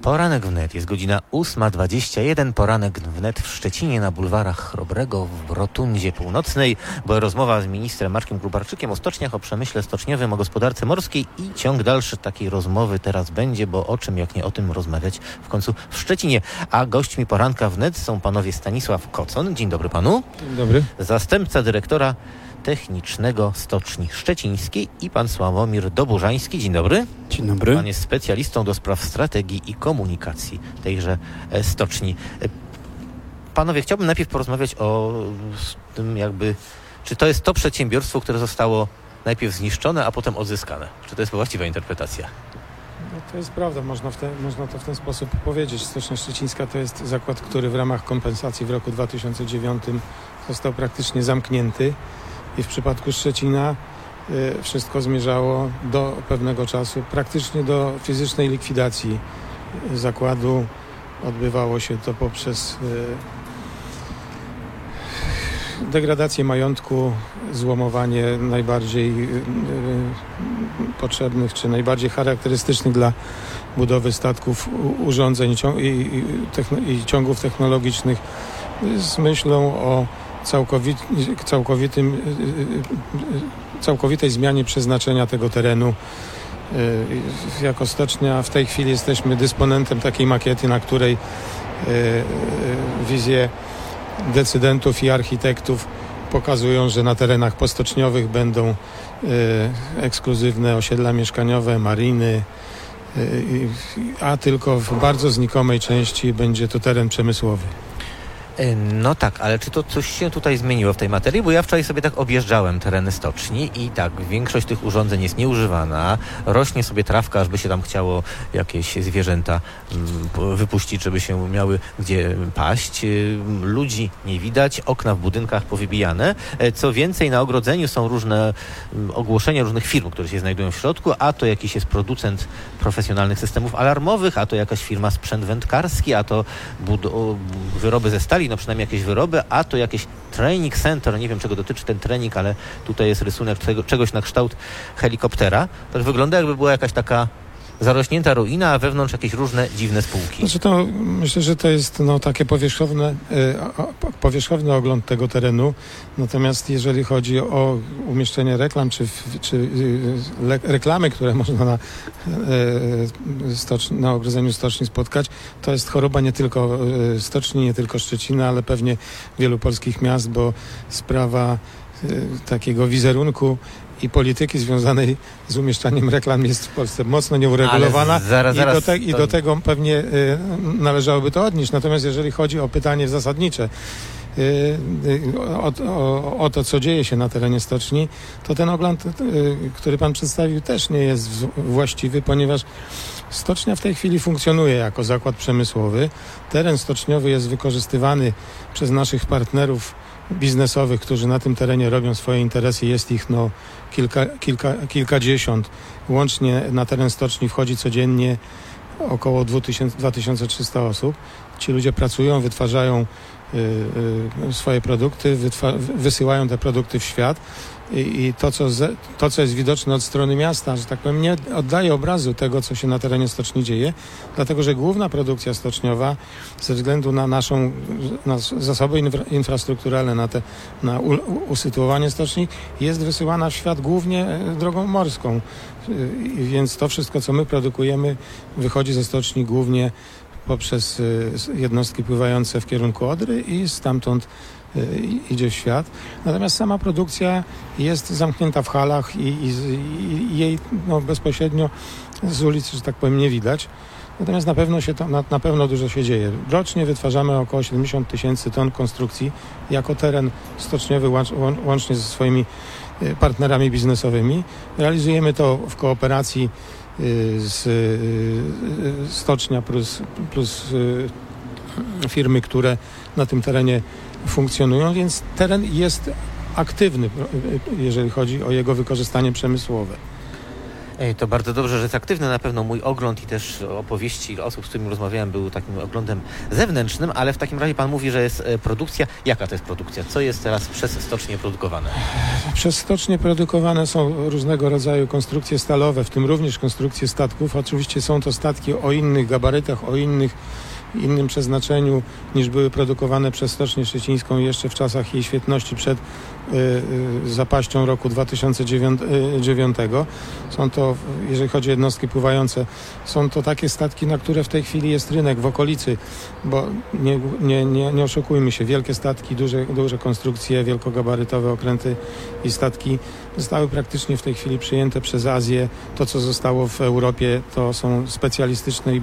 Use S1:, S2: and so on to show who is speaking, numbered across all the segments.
S1: Poranek wnet, jest godzina 8:21. Poranek wnet w Szczecinie na bulwarach Chrobrego w Rotundzie Północnej, bo rozmowa z ministrem Markiem Gróbarczykiem o stoczniach, o przemyśle stoczniowym, o gospodarce morskiej i ciąg dalszy takiej rozmowy teraz będzie, bo o czym jak nie o tym rozmawiać w końcu w Szczecinie. A gośćmi poranka wnet są panowie Stanisław Kocon. Dzień dobry panu.
S2: Dzień dobry.
S1: Zastępca dyrektora technicznego Stoczni Szczecińskiej i pan Sławomir Doburzański. Dzień dobry.
S2: Dzień dobry.
S1: Pan jest specjalistą do spraw strategii i komunikacji tejże stoczni. Panowie, chciałbym najpierw porozmawiać o tym czy to jest to przedsiębiorstwo, które zostało najpierw zniszczone, a potem odzyskane. Czy to jest właściwa interpretacja?
S2: No, to jest prawda, można to w ten sposób powiedzieć. Stocznia Szczecińska to jest zakład, który w ramach kompensacji w roku 2009 został praktycznie zamknięty i w przypadku Szczecina wszystko zmierzało do pewnego czasu, praktycznie do fizycznej likwidacji zakładu. Odbywało się to poprzez degradację majątku, złomowanie najbardziej potrzebnych czy najbardziej charakterystycznych dla budowy statków urządzeń i ciągów technologicznych z myślą o całkowitej zmianie przeznaczenia tego terenu. Jako stocznia w tej chwili jesteśmy dysponentem takiej makiety, na której wizje decydentów i architektów pokazują, że na terenach postoczniowych będą ekskluzywne osiedla mieszkaniowe, mariny, a tylko w bardzo znikomej części będzie to teren przemysłowy.
S1: No tak, ale czy to coś się tutaj zmieniło w tej materii? Bo ja wczoraj sobie tak objeżdżałem tereny stoczni i tak, większość tych urządzeń jest nieużywana. Rośnie sobie trawka, ażby się tam chciało jakieś zwierzęta wypuścić, żeby się miały gdzie paść. Ludzi nie widać, okna w budynkach powybijane. Co więcej, na ogrodzeniu są różne ogłoszenia różnych firm, które się znajdują w środku, a to jakiś jest producent profesjonalnych systemów alarmowych, a to jakaś firma sprzęt wędkarski, a to wyroby ze stali, no przynajmniej jakieś wyroby, a to jakieś training center, nie wiem czego dotyczy ten trening, ale tutaj jest rysunek czegoś na kształt helikoptera. To wygląda jakby była jakaś taka zarośnięta ruina, a wewnątrz jakieś różne dziwne spółki.
S2: Znaczy to, myślę, że to jest takie powierzchowny ogląd tego terenu. Natomiast jeżeli chodzi o umieszczenie reklam, czy reklamy, które można na ogrodzeniu stoczni spotkać, to jest choroba nie tylko stoczni, nie tylko Szczecina, ale pewnie wielu polskich miast, bo sprawa takiego wizerunku i polityki związanej z umieszczaniem reklam jest w Polsce mocno nieuregulowana. I do tego pewnie należałoby to odnieść. Natomiast jeżeli chodzi o pytanie zasadnicze o to, co dzieje się na terenie stoczni, to ten ogląd, który pan przedstawił, też nie jest właściwy, ponieważ stocznia w tej chwili funkcjonuje jako zakład przemysłowy. Teren stoczniowy jest wykorzystywany przez naszych partnerów biznesowych, którzy na tym terenie robią swoje interesy. Jest ich kilkadziesiąt. Łącznie na teren stoczni wchodzi codziennie około 2300 osób. Ci ludzie pracują, wytwarzają swoje produkty, wysyłają te produkty w świat i to, co jest widoczne od strony miasta, że tak powiem, nie oddaje obrazu tego, co się na terenie stoczni dzieje, dlatego że główna produkcja stoczniowa ze względu na na zasoby infrastrukturalne, na usytuowanie stoczni jest wysyłana w świat głównie drogą morską, więc to wszystko, co my produkujemy, wychodzi ze stoczni głównie poprzez jednostki pływające w kierunku Odry i stamtąd idzie w świat. Natomiast sama produkcja jest zamknięta w halach i jej bezpośrednio z ulicy, że tak powiem, nie widać. Natomiast na pewno dużo się dzieje. Rocznie wytwarzamy około 70 000 ton konstrukcji jako teren stoczniowy łącznie ze swoimi partnerami biznesowymi. Realizujemy to w kooperacji z Stocznia plus firmy, które na tym terenie funkcjonują, więc teren jest aktywny, jeżeli chodzi o jego wykorzystanie przemysłowe.
S1: To bardzo dobrze, że jest aktywny. Na pewno mój ogląd i też opowieści osób, z którymi rozmawiałem, był takim oglądem zewnętrznym, ale w takim razie pan mówi, że jest produkcja. Jaka to jest produkcja? Co jest teraz przez stocznię produkowane?
S2: Przez stocznię produkowane są różnego rodzaju konstrukcje stalowe, w tym również konstrukcje statków. Oczywiście są to statki o innych gabarytach, o innym przeznaczeniu niż były produkowane przez Stocznię Szczecińską jeszcze w czasach jej świetności przed zapaścią roku 2009. Są to, jeżeli chodzi o jednostki pływające, są to takie statki, na które w tej chwili jest rynek w okolicy, bo nie oszukujmy się, wielkie statki, duże konstrukcje, wielkogabarytowe okręty i statki zostały praktycznie w tej chwili przyjęte przez Azję. To, co zostało w Europie, to są specjalistyczne i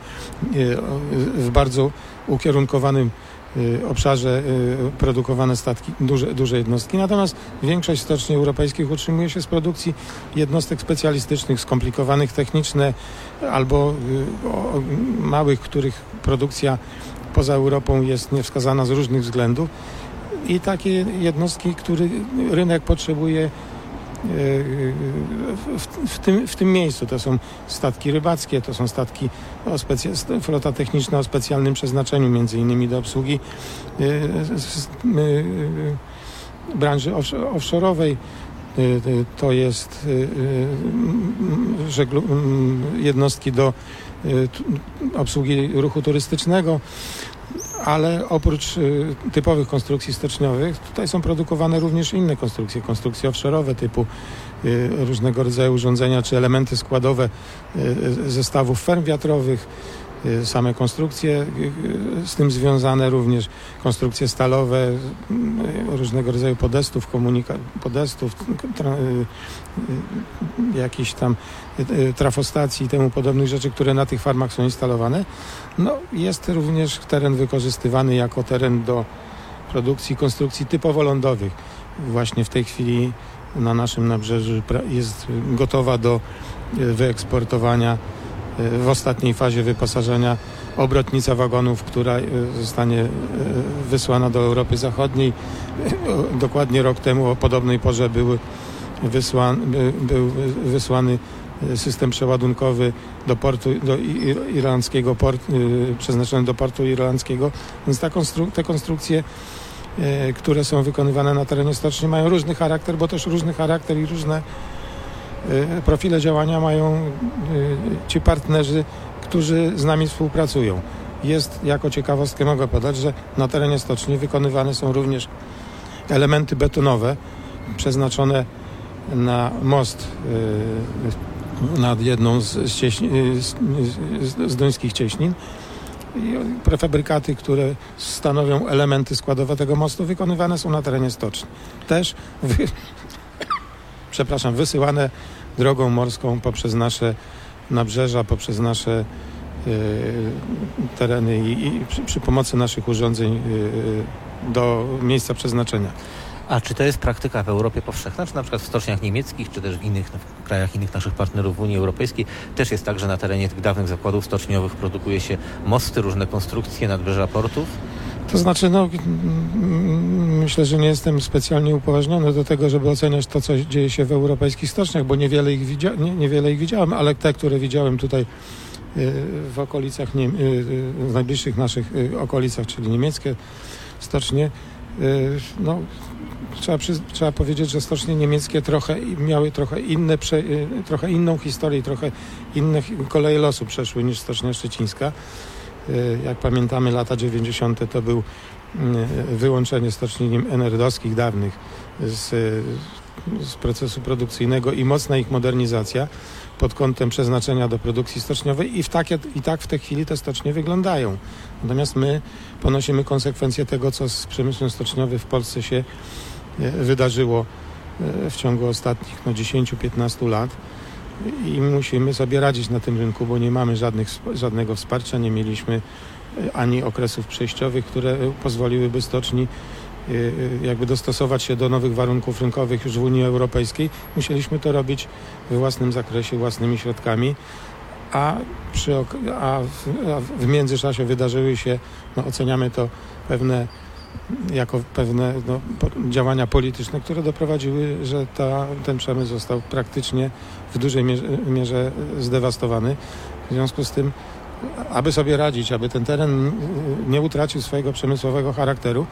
S2: w bardzo ukierunkowanym obszarze produkowane statki, duże jednostki. Natomiast większość stoczni europejskich utrzymuje się z produkcji jednostek specjalistycznych, skomplikowanych technicznie albo małych, których produkcja poza Europą jest niewskazana z różnych względów. I takie jednostki, które rynek potrzebuje w tym miejscu. To są statki rybackie, to są statki flota techniczna o specjalnym przeznaczeniu, między innymi do obsługi branży offshore'owej. To jest jednostki do obsługi ruchu turystycznego, ale oprócz typowych konstrukcji stoczniowych tutaj są produkowane również inne konstrukcje offshore'owe typu różnego rodzaju urządzenia czy elementy składowe zestawów ferm wiatrowych, same konstrukcje z tym związane, również konstrukcje stalowe, różnego rodzaju jakichś tam trafostacji i temu podobnych rzeczy, które na tych farmach są instalowane. No, jest również teren wykorzystywany jako teren do produkcji konstrukcji typowo lądowych. Właśnie w tej chwili na naszym nabrzeżu jest gotowa do wyeksportowania w ostatniej fazie wyposażenia obrotnica wagonów, która zostanie wysłana do Europy Zachodniej. Dokładnie rok temu o podobnej porze był wysłany system przeładunkowy do portu irlandzkiego, przeznaczony do portu irlandzkiego. Więc te konstrukcje, które są wykonywane na terenie stoczni, mają różny charakter, bo też różny charakter i różne profile działania mają ci partnerzy, którzy z nami współpracują. Jako ciekawostkę mogę podać, że na terenie stoczni wykonywane są również elementy betonowe przeznaczone na most nad jedną z duńskich cieśnin. I prefabrykaty, które stanowią elementy składowe tego mostu, wykonywane są na terenie stoczni. Też wysyłane drogą morską poprzez nasze nabrzeża, poprzez nasze tereny i przy pomocy naszych urządzeń do miejsca przeznaczenia.
S1: A czy to jest praktyka w Europie powszechna, czy na przykład w stoczniach niemieckich, czy też w krajach innych naszych partnerów w Unii Europejskiej też jest tak, że na terenie tych dawnych zakładów stoczniowych produkuje się mosty, różne konstrukcje, nadbrzeża portów?
S2: To znaczy, myślę, że nie jestem specjalnie upoważniony do tego, żeby oceniać to, co dzieje się w europejskich stoczniach, bo niewiele ich widziałem, ale te, które widziałem tutaj w okolicach, w najbliższych naszych okolicach, czyli niemieckie stocznie, trzeba powiedzieć, że stocznie niemieckie miały trochę inną historię, trochę inne koleje losu przeszły niż stocznia szczecińska. Jak pamiętamy, lata 90. to był wyłączenie stoczni NRD-owskich dawnych z procesu produkcyjnego i mocna ich modernizacja pod kątem przeznaczenia do produkcji stoczniowej i tak w tej chwili te stocznie wyglądają. Natomiast my ponosimy konsekwencje tego, co z przemysłem stoczniowym w Polsce się wydarzyło w ciągu ostatnich 10-15 lat i musimy sobie radzić na tym rynku, bo nie mamy żadnego wsparcia, nie mieliśmy ani okresów przejściowych, które pozwoliłyby stoczni jakby dostosować się do nowych warunków rynkowych już w Unii Europejskiej. Musieliśmy to robić we własnym zakresie, własnymi środkami, a w międzyczasie wydarzyły się, oceniamy to, pewne jako pewne działania polityczne, które doprowadziły, że ten przemysł został praktycznie w dużej mierze zdewastowany. W związku z tym, aby sobie radzić, aby ten teren nie utracił swojego przemysłowego charakteru,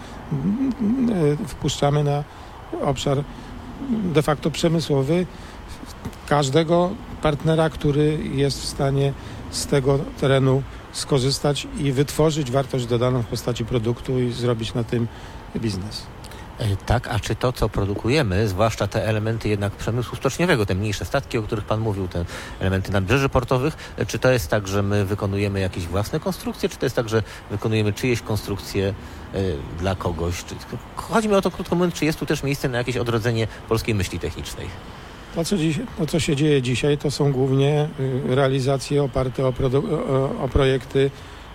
S2: wpuszczamy na obszar de facto przemysłowy każdego partnera, który jest w stanie z tego terenu skorzystać i wytworzyć wartość dodaną w postaci produktu i zrobić na tym biznes.
S1: Tak, a czy to, co produkujemy, zwłaszcza te elementy jednak przemysłu stoczniowego, te mniejsze statki, o których Pan mówił, te elementy nadbrzeży portowych, czy to jest tak, że my wykonujemy jakieś własne konstrukcje, czy to jest tak, że wykonujemy czyjeś konstrukcje dla kogoś? Chodzi mi o to, krótko mówiąc, czy jest tu też miejsce na jakieś odrodzenie polskiej myśli technicznej?
S2: To, co się dzieje dzisiaj, to są głównie realizacje oparte o projekty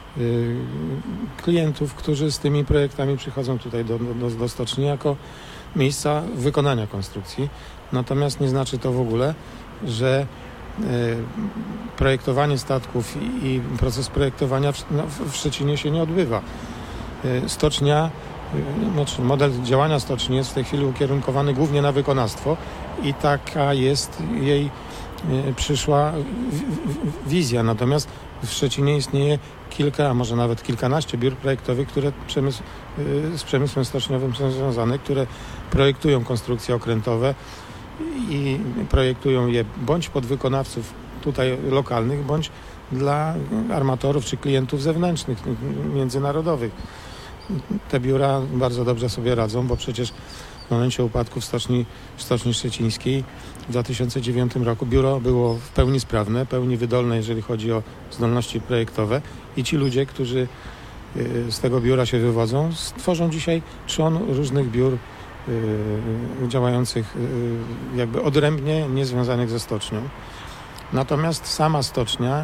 S2: klientów, którzy z tymi projektami przychodzą tutaj do stoczni jako miejsca wykonania konstrukcji. Natomiast nie znaczy to w ogóle, że projektowanie statków i proces projektowania w Szczecinie się nie odbywa. Stocznia, model działania stoczni jest w tej chwili ukierunkowany głównie na wykonawstwo i taka jest jej przyszła wizja. Natomiast w Szczecinie istnieje kilka, a może nawet kilkanaście biur projektowych, które z przemysłem stoczniowym są związane, które projektują konstrukcje okrętowe i projektują je bądź podwykonawców tutaj lokalnych, bądź dla armatorów czy klientów zewnętrznych, międzynarodowych. Te biura bardzo dobrze sobie radzą, bo przecież w momencie upadku Stoczni Szczecińskiej w 2009 roku biuro było w pełni sprawne, pełni wydolne, jeżeli chodzi o zdolności projektowe i ci ludzie, którzy z tego biura się wywodzą, stworzą dzisiaj trzon różnych biur działających jakby odrębnie, niezwiązanych ze stocznią. Natomiast sama stocznia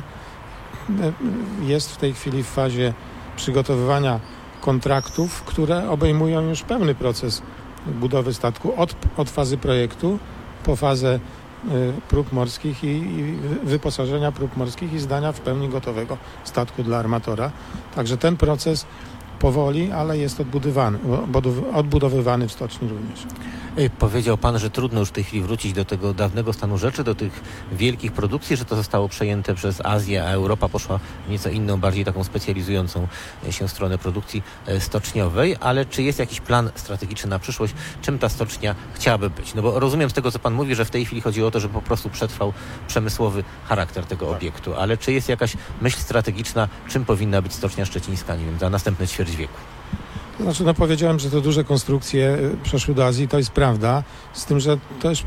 S2: jest w tej chwili w fazie przygotowywania kontraktów, które obejmują już pełny proces budowy statku od fazy projektu po fazę prób morskich i wyposażenia prób morskich i zdania w pełni gotowego statku dla armatora. Także ten proces powoli, ale jest odbudowywany w stoczni również.
S1: Powiedział Pan, że trudno już w tej chwili wrócić do tego dawnego stanu rzeczy, do tych wielkich produkcji, że to zostało przejęte przez Azję, a Europa poszła w nieco inną, bardziej taką specjalizującą się stronę produkcji stoczniowej, ale czy jest jakiś plan strategiczny na przyszłość, czym ta stocznia chciałaby być? No bo rozumiem z tego, co Pan mówi, że w tej chwili chodzi o to, żeby po prostu przetrwał przemysłowy charakter tego obiektu, ale czy jest jakaś myśl strategiczna, czym powinna być Stocznia Szczecińska, nie wiem, za następne ćwierć wieku?
S2: Znaczy, powiedziałem, że te duże konstrukcje przeszły do Azji, to jest prawda, z tym, że też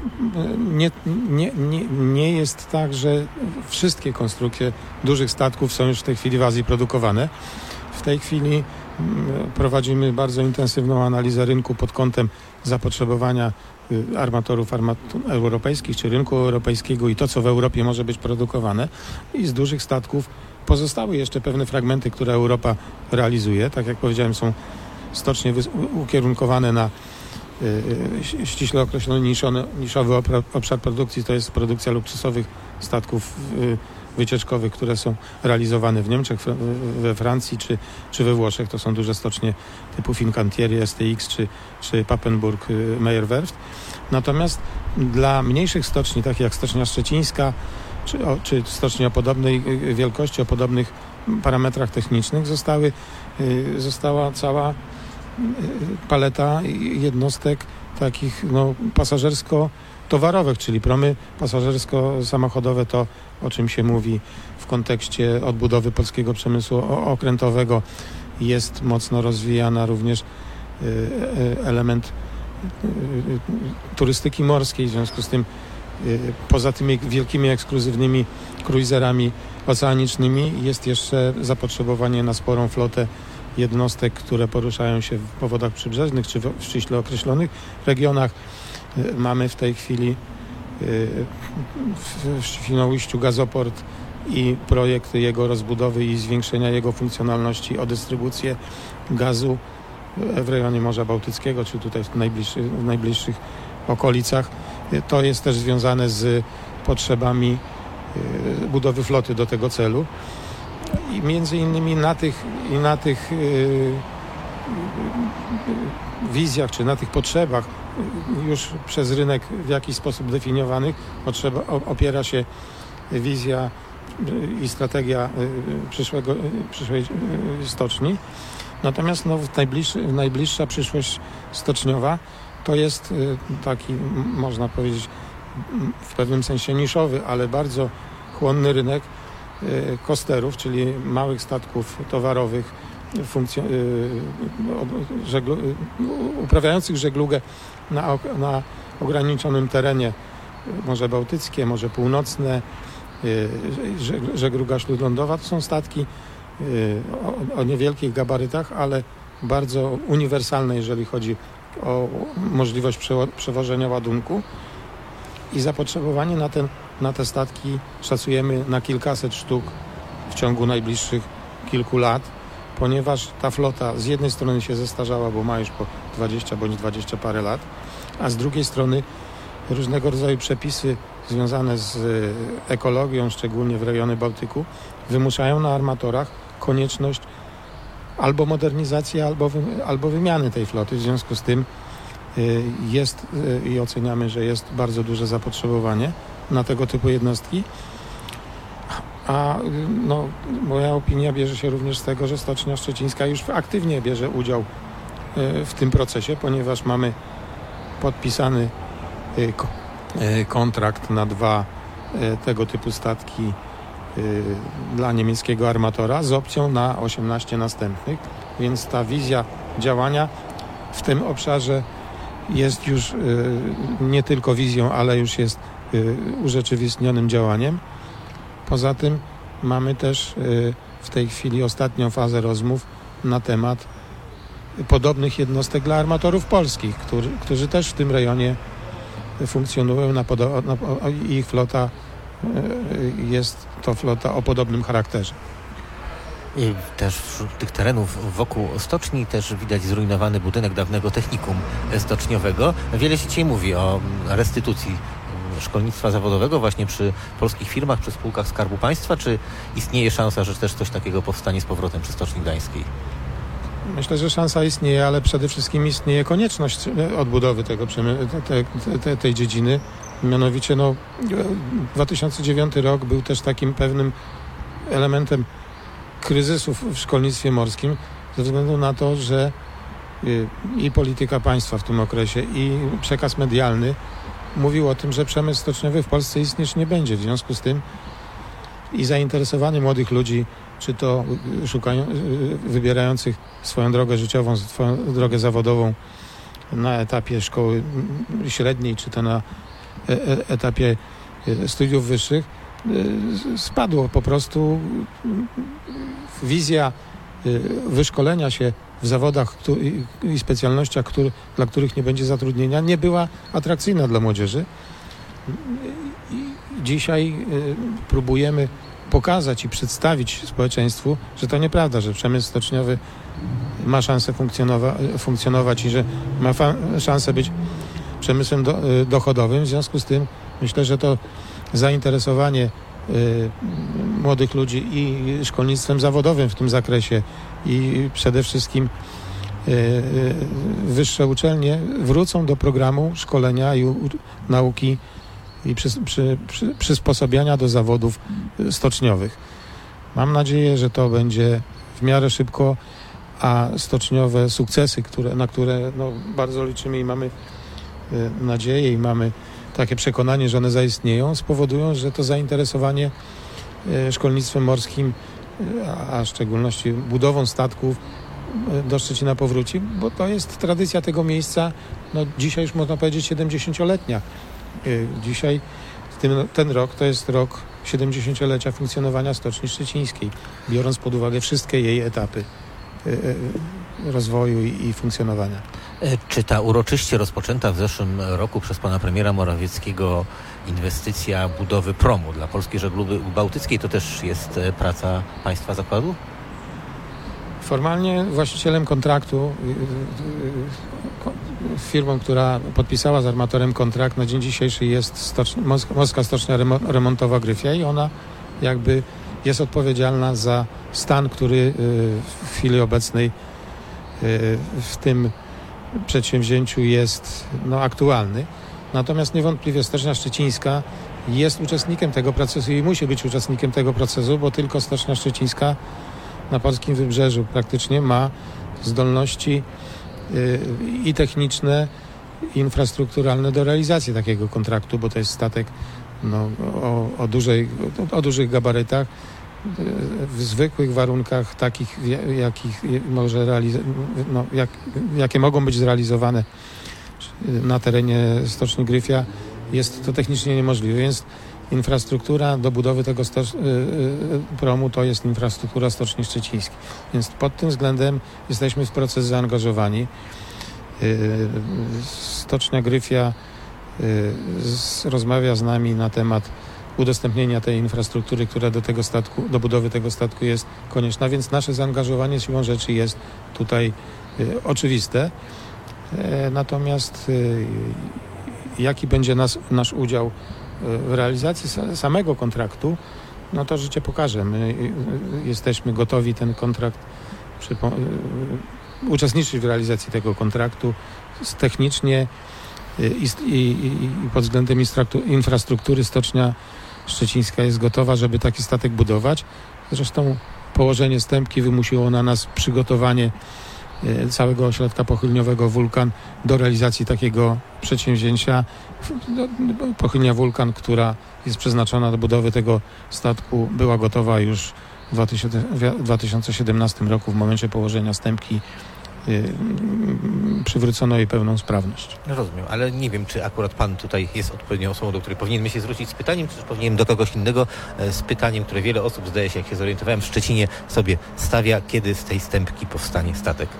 S2: nie jest tak, że wszystkie konstrukcje dużych statków są już w tej chwili w Azji produkowane. W tej chwili prowadzimy bardzo intensywną analizę rynku pod kątem zapotrzebowania armatorów europejskich czy rynku europejskiego i to, co w Europie może być produkowane. I z dużych statków pozostały jeszcze pewne fragmenty, które Europa realizuje. Tak jak powiedziałem, są stocznie ukierunkowane na ściśle określony niszowy obszar produkcji, to jest produkcja luksusowych statków wycieczkowych, które są realizowane w Niemczech, we Francji czy we Włoszech. To są duże stocznie typu Fincantieri, STX czy Papenburg Meyer-Werft. Natomiast dla mniejszych stoczni, takich jak Stocznia Szczecińska, czy stoczni o podobnej wielkości, o podobnych parametrach technicznych, została cała paleta jednostek takich pasażersko-towarowych, czyli promy pasażersko-samochodowe, to o czym się mówi w kontekście odbudowy polskiego przemysłu okrętowego. Jest mocno rozwijana również element turystyki morskiej, w związku z tym poza tymi wielkimi, ekskluzywnymi cruiserami oceanicznymi jest jeszcze zapotrzebowanie na sporą flotę jednostek, które poruszają się po wodach przybrzeżnych czy w ściśle określonych regionach. Mamy w tej chwili w Świnoujściu gazoport i projekt jego rozbudowy i zwiększenia jego funkcjonalności o dystrybucję gazu w rejonie Morza Bałtyckiego, czy tutaj w najbliższych okolicach. To jest też związane z potrzebami budowy floty do tego celu. I między innymi na tych wizjach, czy na tych potrzebach już przez rynek w jakiś sposób definiowanych opiera się wizja i strategia przyszłej stoczni. Natomiast najbliższa przyszłość stoczniowa to jest taki, można powiedzieć, w pewnym sensie niszowy, ale bardzo chłonny rynek coasterów, czyli małych statków towarowych uprawiających żeglugę na ograniczonym terenie, Morze Bałtyckie, Morze Północne, żegluga śródlądowa. To są statki o niewielkich gabarytach, ale bardzo uniwersalne, jeżeli chodzi o możliwość przewożenia ładunku, i zapotrzebowanie na te statki szacujemy na kilkaset sztuk w ciągu najbliższych kilku lat, ponieważ ta flota z jednej strony się zestarzała, bo ma już po 20 bądź 20 parę lat, a z drugiej strony różnego rodzaju przepisy związane z ekologią, szczególnie w rejonie Bałtyku, wymuszają na armatorach konieczność albo modernizacji, albo wymiany tej floty. W związku z tym jest i oceniamy, że jest bardzo duże zapotrzebowanie na tego typu jednostki. A moja opinia bierze się również z tego, że Stocznia Szczecińska już aktywnie bierze udział w tym procesie, ponieważ mamy podpisany kontrakt na 2 tego typu statki dla niemieckiego armatora z opcją na 18 następnych, więc ta wizja działania w tym obszarze jest już nie tylko wizją, ale już jest urzeczywistnionym działaniem. Poza tym mamy też w tej chwili ostatnią fazę rozmów na temat podobnych jednostek dla armatorów polskich, którzy też w tym rejonie funkcjonują, i ich flota jest to flota o podobnym charakterze.
S1: I też wśród tych terenów wokół stoczni też widać zrujnowany budynek dawnego technikum stoczniowego. Wiele się dzisiaj mówi o restytucji szkolnictwa zawodowego właśnie przy polskich firmach, przy spółkach Skarbu Państwa. Czy istnieje szansa, że też coś takiego powstanie z powrotem przy Stoczni Gdańskiej?
S2: Myślę, że szansa istnieje, ale przede wszystkim istnieje konieczność odbudowy tej dziedziny. Mianowicie 2009 rok był też takim pewnym elementem kryzysu w szkolnictwie morskim, ze względu na to, że i polityka państwa w tym okresie, i przekaz medialny mówił o tym, że przemysł stoczniowy w Polsce istnieć nie będzie. W związku z tym i zainteresowanie młodych ludzi, czy to wybierających swoją drogę życiową, swoją drogę zawodową na etapie szkoły średniej, czy to na etapie studiów wyższych, spadło po prostu. Wizja wyszkolenia się w zawodach i specjalnościach, dla których nie będzie zatrudnienia, nie była atrakcyjna dla młodzieży. Dzisiaj próbujemy pokazać i przedstawić społeczeństwu, że to nieprawda, że przemysł stoczniowy ma szansę funkcjonować i że ma szansę być przemysłem dochodowym. W związku z tym myślę, że to zainteresowanie młodych ludzi i szkolnictwem zawodowym w tym zakresie, i przede wszystkim wyższe uczelnie wrócą do programu szkolenia i nauki i przysposobiania do zawodów stoczniowych. Mam nadzieję, że to będzie w miarę szybko, a stoczniowe sukcesy, na które bardzo liczymy i mamy nadzieję i mamy takie przekonanie, że one zaistnieją, spowodują, że to zainteresowanie szkolnictwem morskim, a w szczególności budową statków, do Szczecina powróci, bo to jest tradycja tego miejsca, dzisiaj już można powiedzieć 70-letnia. Dzisiaj ten rok to jest rok 70-lecia funkcjonowania Stoczni Szczecińskiej, biorąc pod uwagę wszystkie jej etapy rozwoju i funkcjonowania.
S1: Czy ta uroczyście rozpoczęta w zeszłym roku przez pana premiera Morawieckiego inwestycja budowy promu dla polskiej żeglugi bałtyckiej to też jest praca państwa zakładu?
S2: Formalnie właścicielem kontraktu, firmą, która podpisała z armatorem kontrakt, na dzień dzisiejszy jest Morska Stocznia Remontowa Gryfia, i ona jakby jest odpowiedzialna za stan, który w chwili obecnej w tym przedsięwzięciu jest aktualny. Natomiast niewątpliwie Stocznia Szczecińska jest uczestnikiem tego procesu i musi być uczestnikiem tego procesu, bo tylko Stocznia Szczecińska na polskim wybrzeżu praktycznie ma zdolności i techniczne, i infrastrukturalne do realizacji takiego kontraktu, bo to jest statek o dużych gabarytach, w zwykłych warunkach, takich, jakie mogą być zrealizowane na terenie Stoczni Gryfia, jest to technicznie niemożliwe, więc infrastruktura do budowy tego promu to jest infrastruktura Stoczni Szczecińskiej. Więc pod tym względem jesteśmy w proces zaangażowani. Stocznia Gryfia rozmawia z nami na temat udostępnienia tej infrastruktury, która do budowy tego statku jest konieczna, więc nasze zaangażowanie siłą rzeczy jest tutaj oczywiste. Natomiast jaki będzie nasz udział w realizacji samego kontraktu, to życie pokaże. My jesteśmy gotowi ten kontrakt uczestniczyć w realizacji tego kontraktu technicznie i pod względem infrastruktury Stocznia Szczecińska jest gotowa, żeby taki statek budować. Zresztą położenie stępki wymusiło na nas przygotowanie całego ośrodka pochylniowego Wulkan do realizacji takiego przedsięwzięcia. Pochylnia Wulkan, która jest przeznaczona do budowy tego statku, była gotowa już w 2017 roku. W momencie położenia stępki przywrócono jej pełną sprawność.
S1: Rozumiem, ale nie wiem, czy akurat pan tutaj jest odpowiednią osobą, do której powinienem się zwrócić z pytaniem, czy też powinienem do kogoś innego z pytaniem, które wiele osób, zdaje się, jak się zorientowałem, w Szczecinie sobie stawia, kiedy z tej stępki powstanie statek.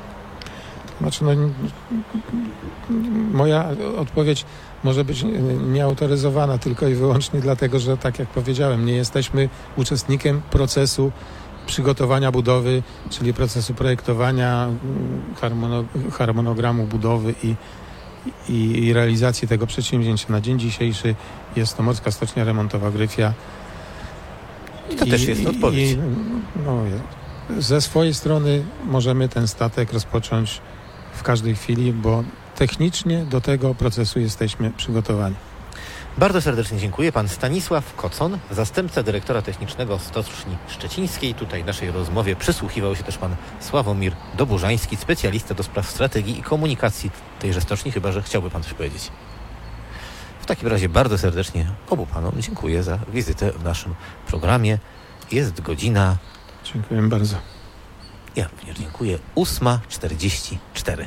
S2: Moja odpowiedź może być nieautoryzowana tylko i wyłącznie dlatego, że tak jak powiedziałem, nie jesteśmy uczestnikiem procesu przygotowania budowy, czyli procesu projektowania, harmonogramu budowy i realizacji tego przedsięwzięcia. Na dzień dzisiejszy jest to Morska Stocznia Remontowa Gryfia.
S1: To też jest odpowiedź.
S2: Ze swojej strony możemy ten statek rozpocząć w każdej chwili, bo technicznie do tego procesu jesteśmy przygotowani.
S1: Bardzo serdecznie dziękuję. Pan Stanisław Kocon, zastępca dyrektora technicznego Stoczni Szczecińskiej. Tutaj naszej rozmowie przysłuchiwał się też pan Sławomir Doburzański, specjalista do spraw strategii i komunikacji tejże stoczni, chyba że chciałby pan coś powiedzieć. W takim razie bardzo serdecznie obu panom dziękuję za wizytę w naszym programie. Jest godzina...
S2: Dziękuję bardzo.
S1: Ja również dziękuję. 8:44.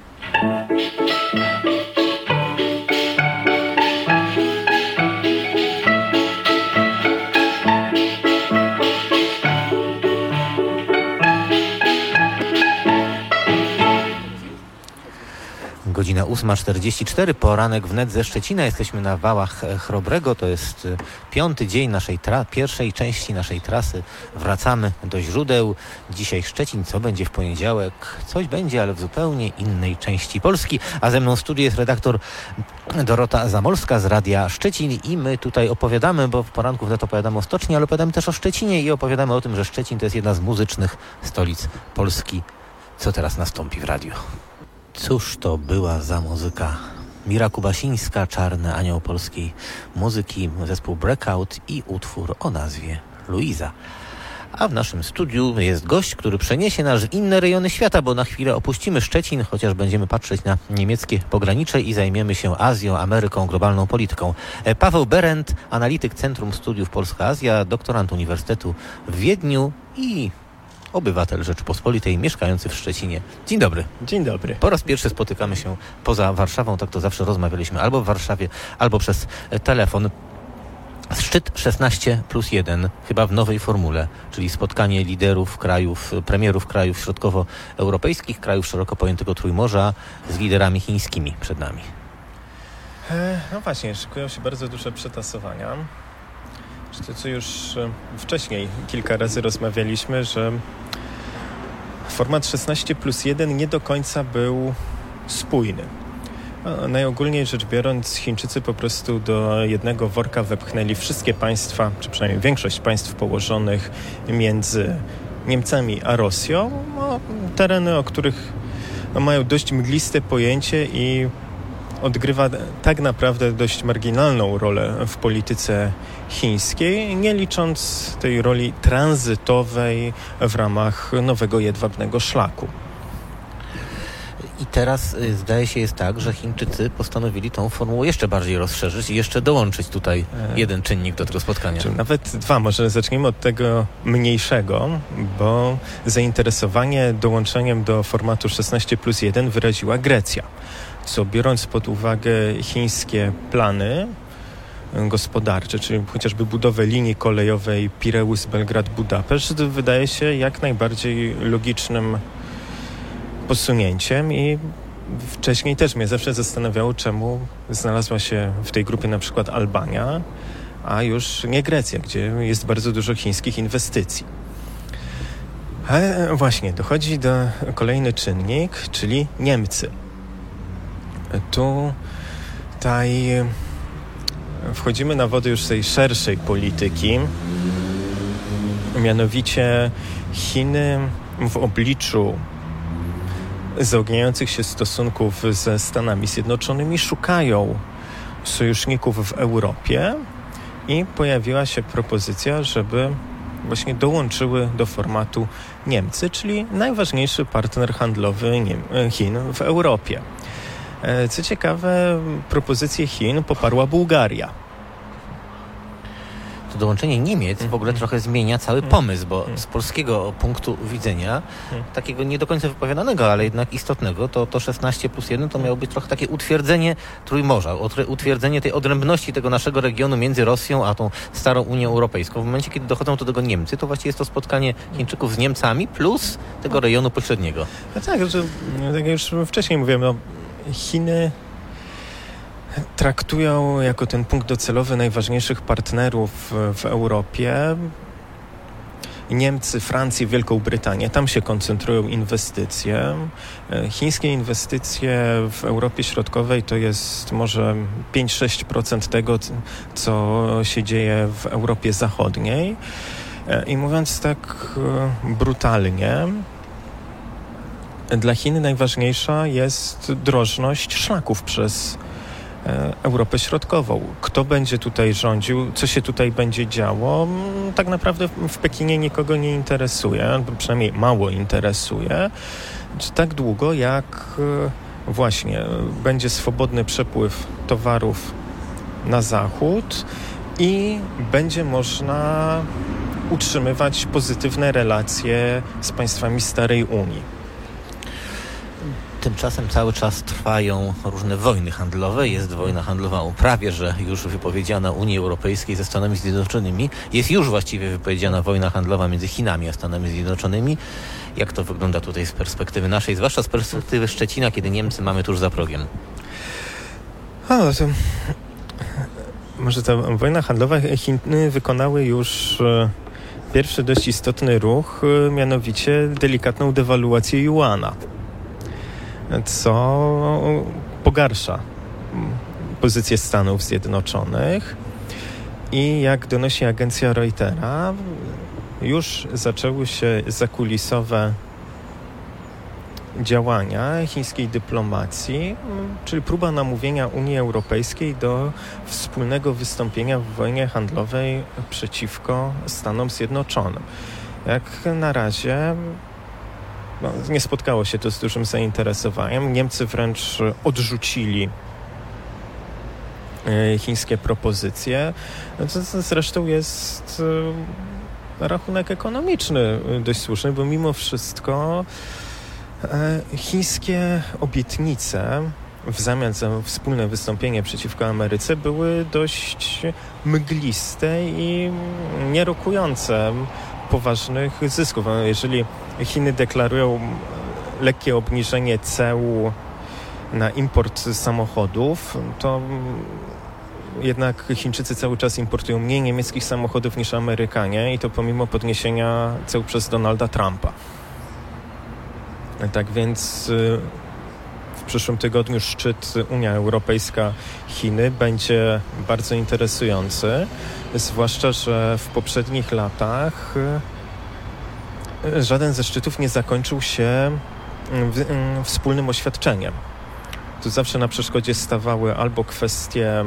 S1: Godzina 8:44, poranek wnet ze Szczecina. Jesteśmy na wałach Chrobrego. To jest 5. dzień naszej pierwszej części naszej trasy. Wracamy do źródeł. Dzisiaj Szczecin, co będzie w poniedziałek? Coś będzie, ale w zupełnie innej części Polski. A ze mną w studiu jest redaktor Dorota Zamolska z Radia Szczecin i my tutaj opowiadamy, bo w poranku wnet opowiadamy o stoczni, ale opowiadamy też o Szczecinie i opowiadamy o tym, że Szczecin to jest jedna z muzycznych stolic Polski. Co teraz nastąpi w radiu? Cóż to była za muzyka? Mira Kubasińska, Czarny Anioł polskiej muzyki, zespół Breakout i utwór o nazwie Luiza. A w naszym studiu jest gość, który przeniesie nas w inne rejony świata, bo na chwilę opuścimy Szczecin, chociaż będziemy patrzeć na niemieckie pogranicze i zajmiemy się Azją, Ameryką, globalną polityką. Paweł Berendt, analityk Centrum Studiów Polska-Azja, doktorant Uniwersytetu w Wiedniu i obywatel Rzeczypospolitej mieszkający w Szczecinie. Dzień dobry.
S3: Dzień dobry.
S1: Po raz pierwszy spotykamy się poza Warszawą, tak to zawsze rozmawialiśmy albo w Warszawie, albo przez telefon. Szczyt 16+1, chyba w nowej formule, czyli spotkanie liderów krajów, premierów krajów środkowoeuropejskich, krajów szeroko pojętego Trójmorza z liderami chińskimi przed nami.
S3: No właśnie, szykują się bardzo duże przetasowania. Co już wcześniej kilka razy rozmawialiśmy, że format 16+1 nie do końca był spójny. Najogólniej rzecz biorąc, Chińczycy po prostu do jednego worka wepchnęli wszystkie państwa, czy przynajmniej większość państw położonych między Niemcami a Rosją, tereny, o których mają dość mgliste pojęcie i odgrywa tak naprawdę dość marginalną rolę w polityce chińskiej, nie licząc tej roli tranzytowej w ramach nowego jedwabnego szlaku.
S1: I teraz zdaje się jest tak, że Chińczycy postanowili tą formułę jeszcze bardziej rozszerzyć i jeszcze dołączyć tutaj jeden czynnik do tego spotkania.
S3: Nawet dwa, może zacznijmy od tego mniejszego, bo zainteresowanie dołączeniem do formatu 16+1 wyraziła Grecja, co biorąc pod uwagę chińskie plany gospodarcze, czyli chociażby budowę linii kolejowej Pireus-Belgrad-Budapeszt, wydaje się jak najbardziej logicznym posunięciem i wcześniej też mnie zawsze zastanawiało, czemu znalazła się w tej grupie na przykład Albania, a już nie Grecja, gdzie jest bardzo dużo chińskich inwestycji. Ale właśnie, dochodzi do kolejny czynnik, czyli Niemcy. Tutaj wchodzimy na wody już tej szerszej polityki, mianowicie Chiny w obliczu zaogniających się stosunków ze Stanami Zjednoczonymi szukają sojuszników w Europie i pojawiła się propozycja, żeby właśnie dołączyły do formatu Niemcy, czyli najważniejszy partner handlowy Chin w Europie. Co ciekawe, propozycję Chin poparła Bułgaria.
S1: To dołączenie Niemiec w ogóle trochę zmienia cały pomysł, bo z polskiego punktu widzenia, takiego nie do końca wypowiadanego, ale jednak istotnego, to 16+1 to miało być trochę takie utwierdzenie Trójmorza, utwierdzenie tej odrębności tego naszego regionu między Rosją a tą starą Unią Europejską. W momencie, kiedy dochodzą do tego Niemcy, to właściwie jest to spotkanie Chińczyków z Niemcami plus tego rejonu pośredniego.
S3: No tak, że, tak jak już wcześniej mówiłem, Chiny traktują jako ten punkt docelowy najważniejszych partnerów w Europie Niemcy, Francję, Wielką Brytanię. Tam się koncentrują inwestycje. Chińskie inwestycje w Europie Środkowej to jest może 5-6% tego, co się dzieje w Europie Zachodniej. I mówiąc tak brutalnie, dla Chin najważniejsza jest drożność szlaków przez Europę Środkową. Kto będzie tutaj rządził, co się tutaj będzie działo, tak naprawdę w Pekinie nikogo nie interesuje, albo przynajmniej mało interesuje. Tak długo jak właśnie będzie swobodny przepływ towarów na zachód i będzie można utrzymywać pozytywne relacje z państwami Starej Unii.
S1: Tymczasem cały czas trwają różne wojny handlowe. Jest wojna handlowa prawie że już wypowiedziana Unii Europejskiej ze Stanami Zjednoczonymi. Jest już właściwie wypowiedziana wojna handlowa między Chinami a Stanami Zjednoczonymi. Jak to wygląda tutaj z perspektywy naszej, zwłaszcza z perspektywy Szczecina, kiedy Niemcy mamy tuż za progiem?
S3: Może ta wojna handlowa Chiny wykonały już pierwszy dość istotny ruch, mianowicie delikatną dewaluację juana, co pogarsza pozycję Stanów Zjednoczonych i jak donosi agencja Reutera, już zaczęły się zakulisowe działania chińskiej dyplomacji, czyli próba namówienia Unii Europejskiej do wspólnego wystąpienia w wojnie handlowej przeciwko Stanom Zjednoczonym. Jak na razie nie spotkało się to z dużym zainteresowaniem. Niemcy wręcz odrzucili chińskie propozycje. To zresztą jest rachunek ekonomiczny dość słuszny, bo mimo wszystko chińskie obietnice w zamian za wspólne wystąpienie przeciwko Ameryce były dość mgliste i nie rokujące poważnych zysków. Jeżeli Chiny deklarują lekkie obniżenie ceł na import samochodów, to jednak Chińczycy cały czas importują mniej niemieckich samochodów niż Amerykanie i to pomimo podniesienia ceł przez Donalda Trumpa. Tak więc w przyszłym tygodniu szczyt Unia Europejska-Chiny będzie bardzo interesujący, zwłaszcza, że w poprzednich latach żaden ze szczytów nie zakończył się wspólnym oświadczeniem. Tu zawsze na przeszkodzie stawały albo kwestie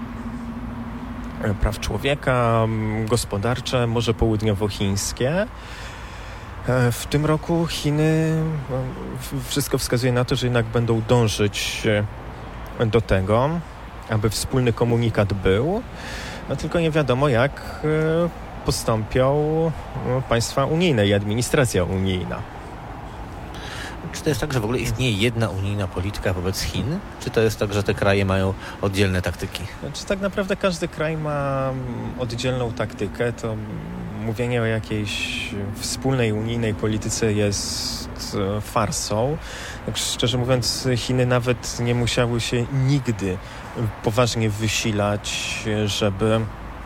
S3: praw człowieka, gospodarcze, może południowochińskie. W tym roku Chiny, wszystko wskazuje na to, że jednak będą dążyć do tego, aby wspólny komunikat był, no tylko nie wiadomo, jak postąpią państwa unijne i administracja unijna.
S1: Czy to jest tak, że w ogóle istnieje jedna unijna polityka wobec Chin? Czy to jest tak, że te kraje mają oddzielne taktyki?
S3: Znaczy, tak naprawdę każdy kraj ma oddzielną taktykę. To mówienie o jakiejś wspólnej unijnej polityce jest farsą. Tak szczerze mówiąc, Chiny nawet nie musiały się nigdy poważnie wysilać, żeby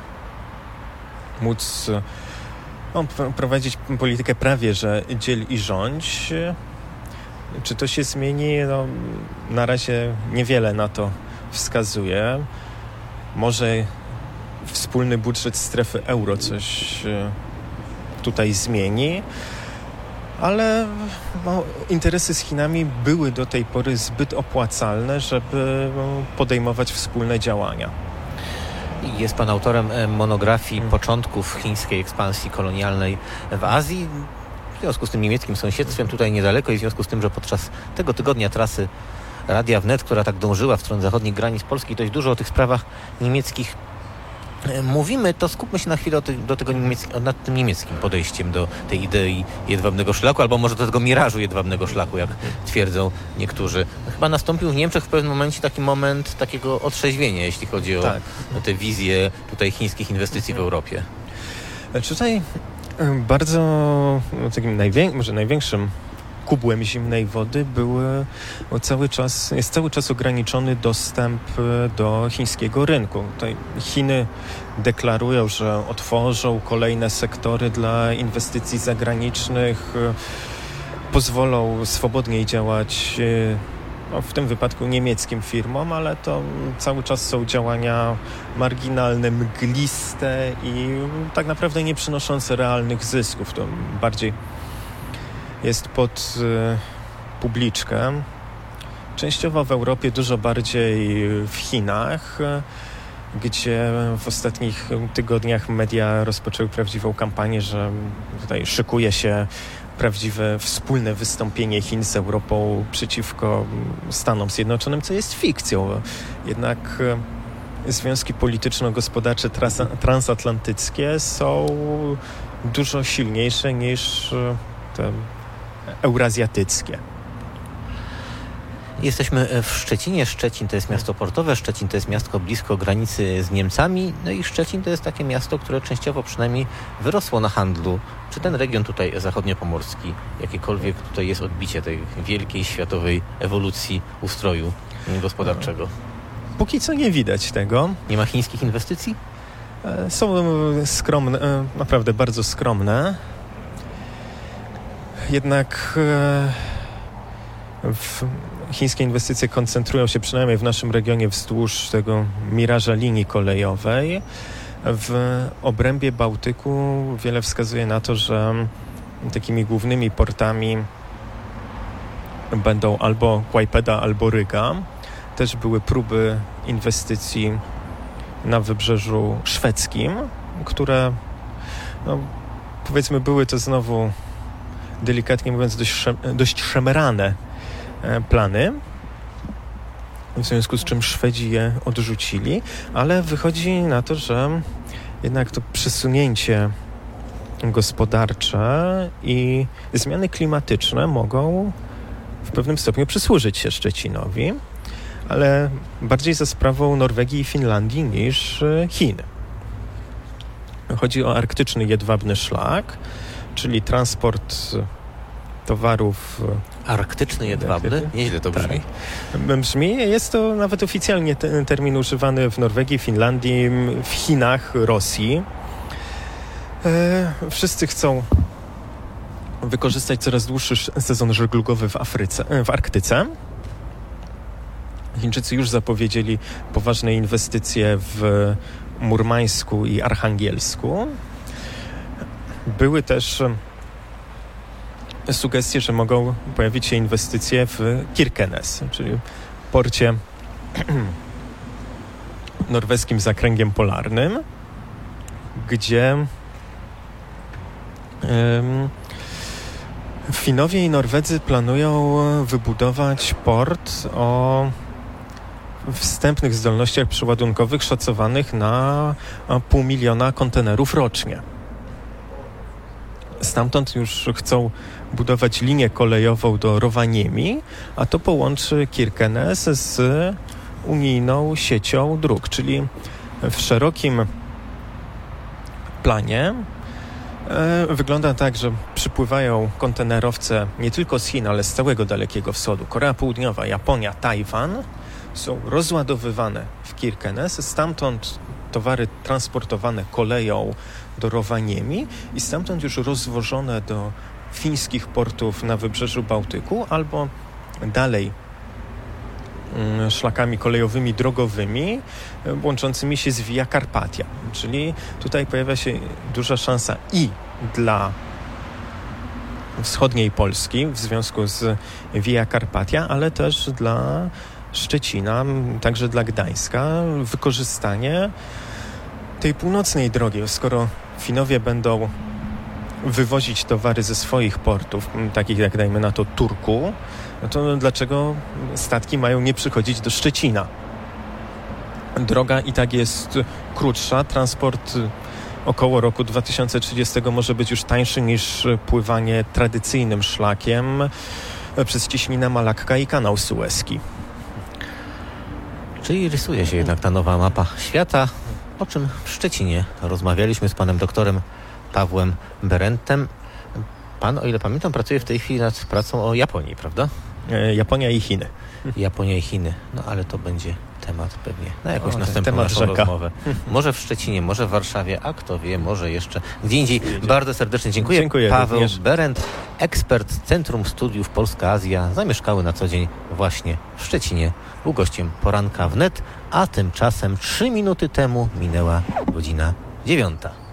S3: móc prowadzić politykę prawie, że dziel i rządź. Czy to się zmieni? No, na razie niewiele na to wskazuje. Może wspólny budżet strefy euro coś tutaj zmieni, ale interesy z Chinami były do tej pory zbyt opłacalne, żeby podejmować wspólne działania.
S1: Jest pan autorem monografii początków chińskiej ekspansji kolonialnej w Azji. W związku z tym niemieckim sąsiedztwem tutaj niedaleko i w związku z tym, że podczas tego tygodnia trasy Radia Wnet, która tak dążyła w stronę zachodnich granic Polski, dość dużo o tych sprawach niemieckich mówimy, to skupmy się na chwilę nad tym niemieckim podejściem do tej idei jedwabnego szlaku, albo może do tego mirażu jedwabnego szlaku, jak twierdzą niektórzy. Chyba nastąpił w Niemczech w pewnym momencie taki moment takiego otrzeźwienia, jeśli chodzi o tę wizję tutaj chińskich inwestycji w Europie.
S3: Tutaj bardzo takim może największym kubłem zimnej wody jest cały czas ograniczony dostęp do chińskiego rynku. Tutaj Chiny deklarują, że otworzą kolejne sektory dla inwestycji zagranicznych, pozwolą swobodniej działać w tym wypadku niemieckim firmom, ale to cały czas są działania marginalne, mgliste i tak naprawdę nie przynoszące realnych zysków. To bardziej jest pod publiczkę. Częściowo w Europie, dużo bardziej w Chinach, gdzie w ostatnich tygodniach media rozpoczęły prawdziwą kampanię, że tutaj szykuje się prawdziwe wspólne wystąpienie Chin z Europą przeciwko Stanom Zjednoczonym, co jest fikcją. Jednak związki polityczno-gospodarcze transatlantyckie są dużo silniejsze niż te eurazjatyckie.
S1: Jesteśmy w Szczecinie. Szczecin to jest miasto portowe, Szczecin to jest miasto blisko granicy z Niemcami, no i Szczecin to jest takie miasto, które częściowo przynajmniej wyrosło na handlu. Czy ten region tutaj zachodniopomorski, jakiekolwiek tutaj jest odbicie tej wielkiej światowej ewolucji ustroju gospodarczego?
S3: Póki co nie widać tego.
S1: Nie ma chińskich inwestycji?
S3: Są skromne, naprawdę bardzo skromne. Jednak chińskie inwestycje koncentrują się przynajmniej w naszym regionie wzdłuż tego miraża linii kolejowej. W obrębie Bałtyku wiele wskazuje na to, że takimi głównymi portami będą albo Kłajpeda, albo Ryga. Też były próby inwestycji na wybrzeżu szwedzkim, które powiedzmy były to znowu delikatnie mówiąc dość szemrane plany, w związku z czym Szwedzi je odrzucili, ale wychodzi na to, że jednak to przesunięcie gospodarcze i zmiany klimatyczne mogą w pewnym stopniu przysłużyć się Szczecinowi, ale bardziej za sprawą Norwegii i Finlandii niż Chin. Chodzi o arktyczny jedwabny szlak, czyli transport towarów.
S1: Arktyczny jedwabny? Nieźle to brzmi.
S3: Tak. Brzmi. Jest to nawet oficjalnie termin używany w Norwegii, Finlandii, w Chinach, Rosji. Wszyscy chcą wykorzystać coraz dłuższy sezon żeglugowy w Arktyce. Chińczycy już zapowiedzieli poważne inwestycje w Murmańsku i Archangelsku. Były też sugestie, że mogą pojawić się inwestycje w Kirkenes, czyli porcie norweskim zakręgiem polarnym, gdzie Finowie i Norwedzy planują wybudować port o wstępnych zdolnościach przeładunkowych szacowanych na 500 000 kontenerów rocznie. Stamtąd już chcą budować linię kolejową do Rovaniemi, a to połączy Kirkenes z unijną siecią dróg, czyli w szerokim planie wygląda tak, że przypływają kontenerowce nie tylko z Chin, ale z całego Dalekiego Wschodu. Korea Południowa, Japonia, Tajwan są rozładowywane w Kirkenes, stamtąd towary transportowane koleją do Rovaniemi i stamtąd już rozwożone do fińskich portów na wybrzeżu Bałtyku albo dalej szlakami kolejowymi, drogowymi łączącymi się z Via Carpatia. Czyli tutaj pojawia się duża szansa i dla wschodniej Polski w związku z Via Carpatia, ale też dla Szczecina, także dla Gdańska, wykorzystanie tej północnej drogi. Skoro Finowie będą wywozić towary ze swoich portów, takich jak dajmy na to Turku, no to dlaczego statki mają nie przychodzić do Szczecina? Droga i tak jest krótsza, transport około roku 2030 może być już tańszy niż pływanie tradycyjnym szlakiem przez Cieśninę Malakka i kanał Sueski.
S1: Czyli rysuje się jednak ta nowa mapa świata, o czym w Szczecinie rozmawialiśmy z panem doktorem Pawłem Berentem. Pan, o ile pamiętam, pracuje w tej chwili nad pracą o Japonii, prawda?
S3: Japonia i Chiny.
S1: Japonia i Chiny. No ale to będzie temat pewnie na jakąś następną
S3: temat
S1: naszą
S3: rzeka.
S1: rozmowę. Może w Szczecinie, może w Warszawie, a kto wie, może jeszcze gdzie indziej. Bardzo serdecznie dziękuję.
S3: Dziękuję
S1: Paweł
S3: również.
S1: Berent, ekspert Centrum Studiów Polska-Azja, zamieszkały na co dzień właśnie w Szczecinie. Był gościem poranka wnet, a tymczasem 3 minuty temu minęła godzina 9.